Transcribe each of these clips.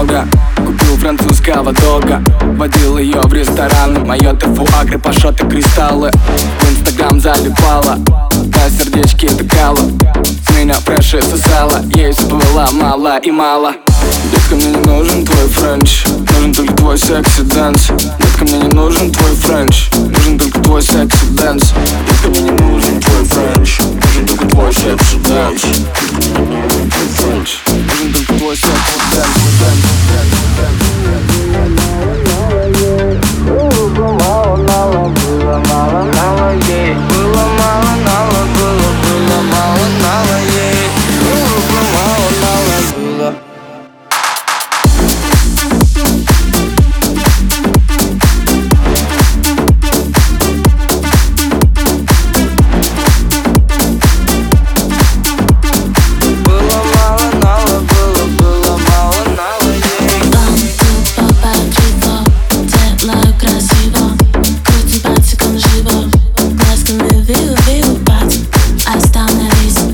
много. Купил французского дога, водил ее в рестораны. Майоты, фуагры, пашоты, кристаллы. В инстаграм залипала, на сердечке тыкала. С меня фреши сосала, ей все повела мало и мало. Детка, мне не нужен твой френч, нужен только твой секси-дэнс. Детка, мне не нужен твой френч, нужен только твой секси-дэнс. Детка, мне не нужен твой френч, нужен только твой секси-дэнс. Нужен только твой секси-дэнс.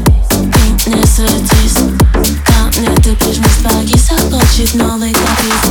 Новый каприз.